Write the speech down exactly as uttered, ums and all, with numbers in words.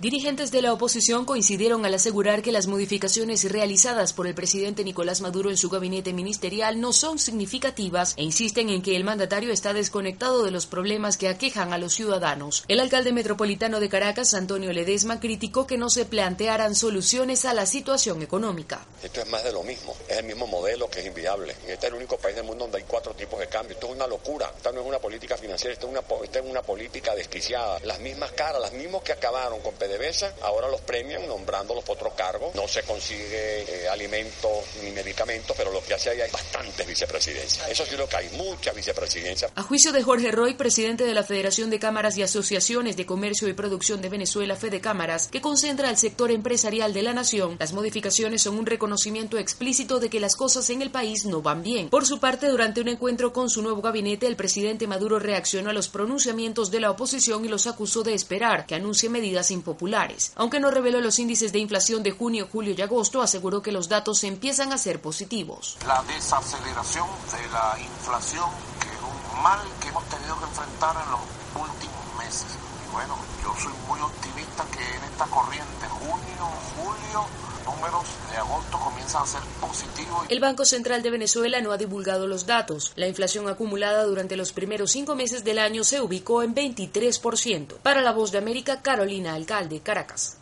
Dirigentes de la oposición coincidieron al asegurar que las modificaciones realizadas por el presidente Nicolás Maduro en su gabinete ministerial no son significativas e insisten en que el mandatario está desconectado de los problemas que aquejan a los ciudadanos. El alcalde metropolitano de Caracas, Antonio Ledesma, criticó que no se plantearan soluciones a la situación económica. Esto es más de lo mismo, es el mismo modelo que es inviable. Este es el único país del mundo donde hay cuatro tipos de cambio. Esto es una locura, esta no es una política financiera, esta es una, esta es una política desquiciada. Las mismas caras, las mismas que acabaron con P D V S A, ahora los premian nombrándolos por otro cargo. No se consigue eh, alimentos ni medicamentos, pero lo que hace ahí hay bastantes vicepresidencias. Eso sí, lo que hay, muchas vicepresidencias. A juicio de Jorge Roy, presidente de la Federación de Cámaras y Asociaciones de Comercio y Producción de Venezuela, Fedecámaras, que concentra al sector empresarial de la nación, las modificaciones son un reconocimiento explícito de que las cosas en el país no van bien. Por su parte, durante un encuentro con su nuevo gabinete, el presidente Maduro reaccionó a los pronunciamientos de la oposición y los acusó de esperar que anuncie medidas impopulares. Aunque no reveló los índices de inflación de junio, julio y agosto, aseguró que los datos empiezan a ser positivos. La desaceleración de la inflación, que es un mal que hemos tenido que enfrentar en los últimos meses. Y bueno, yo soy muy optimista que en esta corriente junio, julio, números de agosto comienzan a ser positivos. El Banco Central de Venezuela no ha divulgado los datos. La inflación acumulada durante los primeros cinco meses del año se ubicó en veintitrés por ciento. Para La Voz de América, Carolina Alcalde, Caracas.